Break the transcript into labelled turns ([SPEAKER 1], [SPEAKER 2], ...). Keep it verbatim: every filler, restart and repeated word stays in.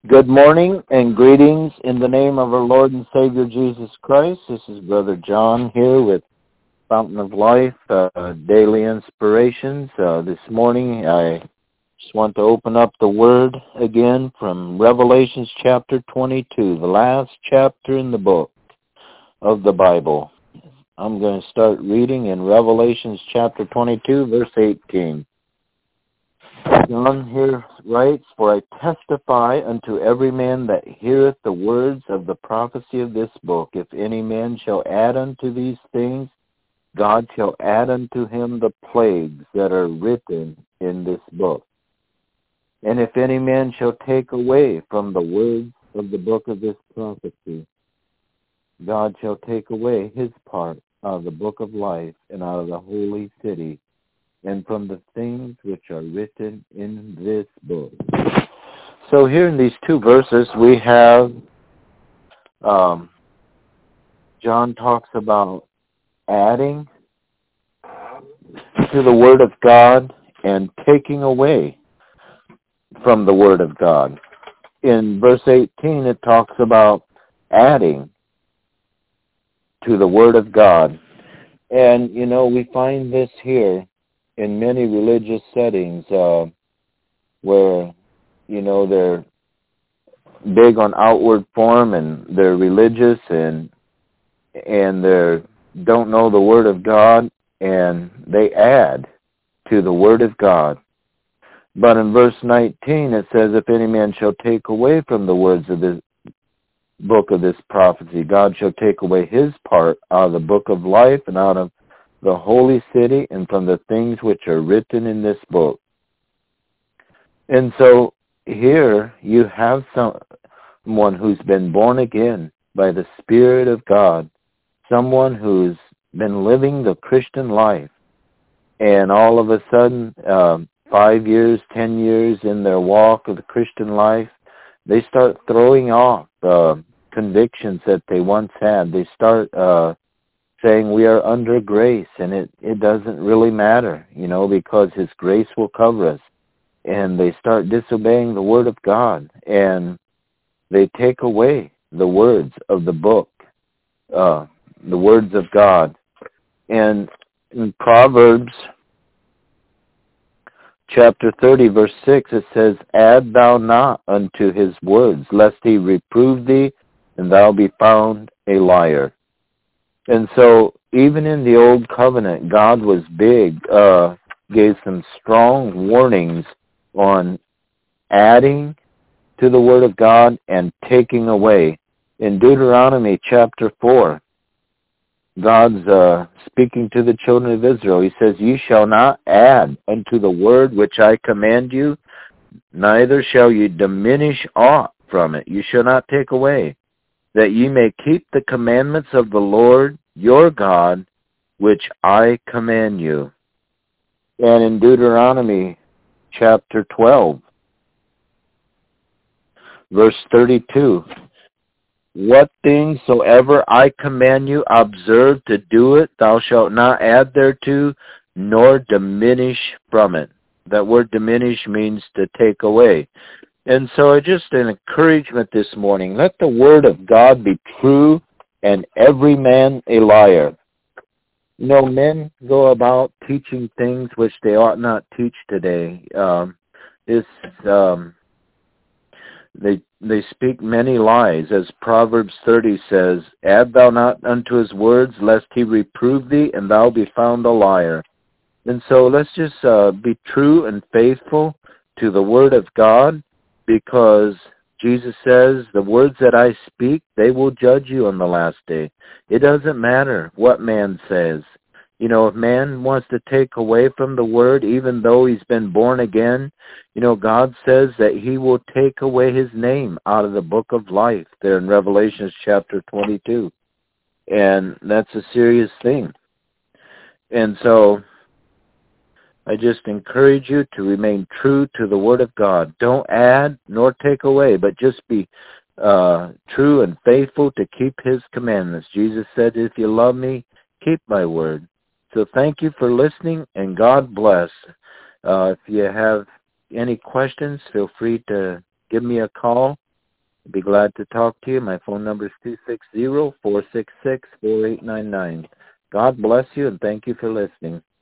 [SPEAKER 1] Good morning and greetings in the name of our Lord and Savior Jesus Christ. This is Brother John here with Fountain of Life, uh, Daily Inspirations. Uh, this morning I just want to open up the Word again from Revelations chapter twenty-two, the last chapter in the book of the Bible. I'm going to start reading in Revelations chapter twenty-two, verse eighteen. John here writes, "For I testify unto every man that heareth the words of the prophecy of this book. If any man shall add unto these things, God shall add unto him the plagues that are written in this book. And if any man shall take away from the words of the book of this prophecy, God shall take away his part out of the book of life and out of the holy city, and from the things which are written in this book." So here in these two verses we have, um, John talks about adding to the Word of God and taking away from the Word of God. In verse eighteen it talks about adding to the Word of God. And, you know, we find this here in many religious settings uh, where, you know, they're big on outward form and they're religious and and they don't know the Word of God, and they add to the Word of God. But in verse nineteen it says, "If any man shall take away from the words of this book of this prophecy, God shall take away his part out of the book of life and out of the holy city and from the things which are written in this book." And so here you have someone who's been born again by the Spirit of God, someone who's been living the Christian life, and all of a sudden, um, five years, ten years in their walk of the Christian life, they start throwing off uh, convictions that they once had. They start uh, saying we are under grace, and it, it doesn't really matter, you know, because His grace will cover us. And they start disobeying the Word of God, and they take away the words of the book, uh, the words of God. And in Proverbs chapter thirty, verse six, it says, "Add thou not unto his words, lest he reprove thee, and thou be found a liar." And so even in the Old Covenant, God was big, uh, gave some strong warnings on adding to the Word of God and taking away. In Deuteronomy chapter four, God's uh, speaking to the children of Israel. He says, "Ye shall not add unto the word which I command you, neither shall you diminish aught from it. You shall not take away, that ye may keep the commandments of the Lord your God, which I command you." And in Deuteronomy chapter twelve, verse thirty-two, "What things soever I command you, observe to do it. Thou shalt not add thereto, nor diminish from it." That word diminish means to take away. And so just an encouragement this morning. Let the Word of God be true and every man a liar. You know, men go about teaching things which they ought not teach today. Um, this, um, they they speak many lies. As Proverbs thirty says, "Add thou not unto his words, lest he reprove thee, and thou be found a liar." And so let's just uh, be true and faithful to the Word of God, because Jesus says, "The words that I speak, they will judge you on the last day." It doesn't matter what man says. You know, if man wants to take away from the Word, even though he's been born again, you know, God says that He will take away his name out of the book of life there in Revelation chapter twenty-two. And that's a serious thing. And so I just encourage you to remain true to the Word of God. Don't add nor take away, but just be uh, true and faithful to keep His commandments. Jesus said, "If you love me, keep my word." So thank you for listening, and God bless. Uh, if you have any questions, feel free to give me a call. I'd be glad to talk to you. My phone number is two six zero, four six six, four eight nine nine. God bless you, and thank you for listening.